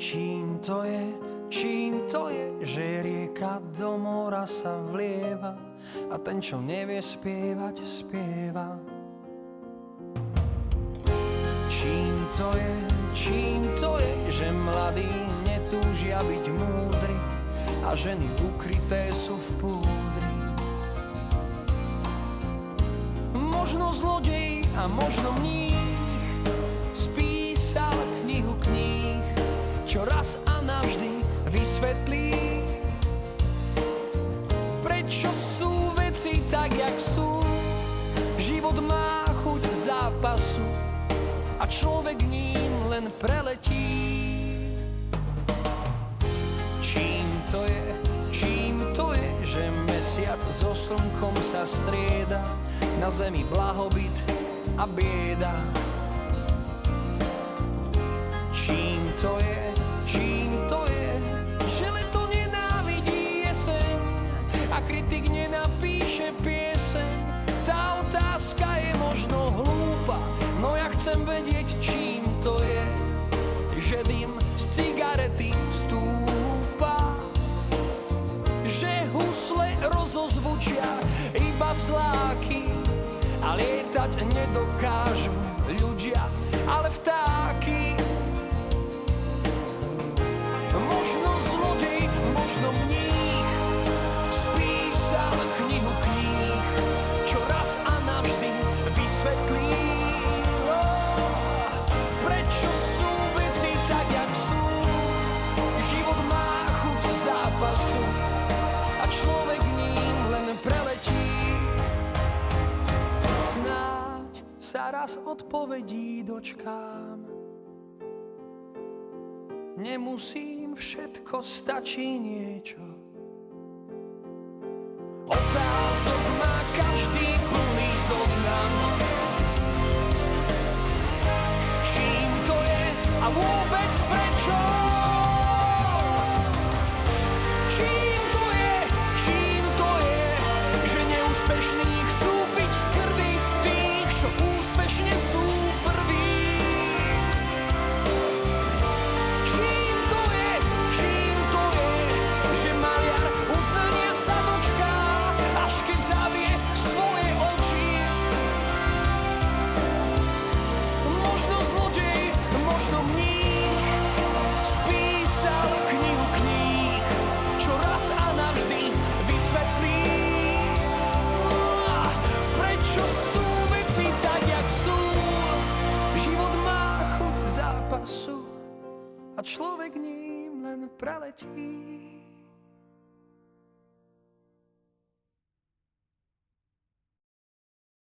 Čím to je, že rieka do mora sa vlieva a ten, čo nevie spievať, spieva. Čím to je, že mladí netúžia byť múdri a ženy ukryté sú v púdri. Možno zlodej a možno mních spísal knihu kníh, čo raz a navždy vysvetlí, prečo sú veci tak, jak sú. Život má chuť zápasu a človek ním len preletí. Čím to je, že mesiac so slnkom sa strieda, na zemi blahobyt a bieda. Čím to je, že leto nenávidí jeseň a kritik nenapíše pieseň. Tá otázka je možno hlúpa, no ja chcem vedieť, čím to je, že dym z cigarety stúpa, že husle rozozvučia iba sláky a lietať nedokážu ľudia, ale vtáky. Možno zlodej, možno mních spísal knihu kníh, čo raz a navždy vysvetlí, prečo sú veci tak, jak sú. Život má chuť zápasu a človek ním len preletí. Snáď sa raz odpovedí dočkám, nemusím všetko, stačí niečo. Otázok má každý plný zoznam. Čím to je a vôbec prečo? Čím to je, že neúspešní chcú piť z krvi tých, čo úspešne sú prví? A človek ním len preletí.